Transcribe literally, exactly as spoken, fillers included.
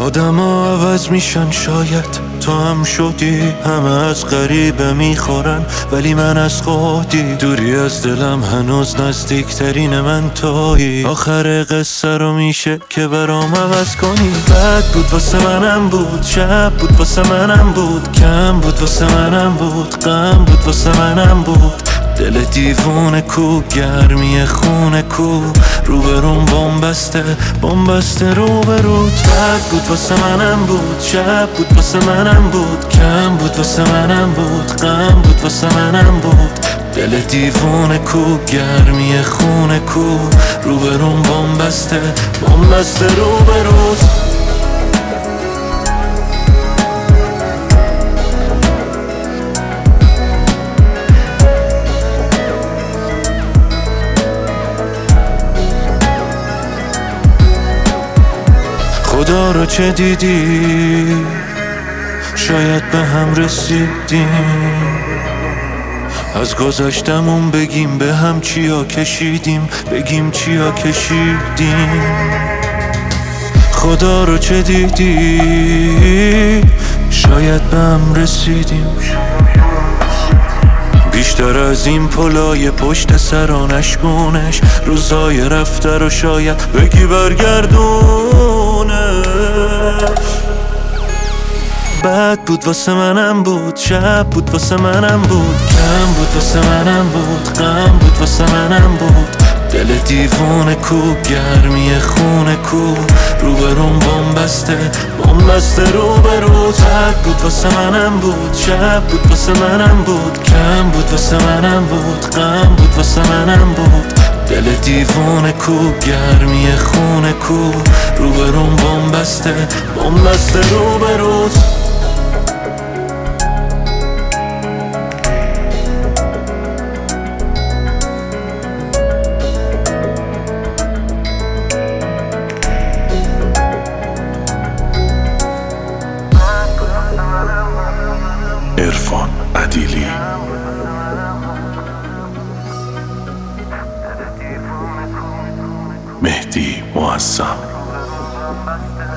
آدم ها عوض میشن شاید تو هم شدی، همه از غریبه میخورن ولی من از خودی دوری از دلم هنوز نزدیکترین من تویی. آخر قصه رو میشه که برام عوض کنی. بد بود واسه منم بود، شب بود واسه منم بود، کم بود واسه منم بود، غم بود واسه منم بود. دل دیوونه کو، گرمی خونه کو، روبروم بومبسته بومبسته روبروت. بد بود واسه منم بود، شب بود واسه منم بود، کم بود واسه منم بود، غم بود واسه منم بود. دل دیوونه کو، گرمی خونه کو، روبروم بومبسته بومبسته روبروت. خدا رو چه دیدی؟ شاید به هم رسیدیم، از گذشتمون بگیم به هم چیا کشیدیم، بگیم چیا کشیدیم. خدا رو چه دیدی؟ شاید به هم رسیدیم، بیشتر از این پلای پشت سر و نشکونش، روزای رفته رو شاید بگی برگردونش. بد بود واسه منم بود، شب بود واسه منم بود، کم بود واسه منم بود، غم بود واسه منم بود. دل دیوونه کو، گرمی خونه کو، روبروم بومبسته بومبسته روبروت. بد بود واسه منم بود، شب بود واسه منم بود، کم بود واسه منم بود، غم بود واسه منم بود. دل دیوونه کو، گرمی خونه کو، روبروم بومبسته بومبسته روبروت. عرفان عدیلی. مهدی معظم.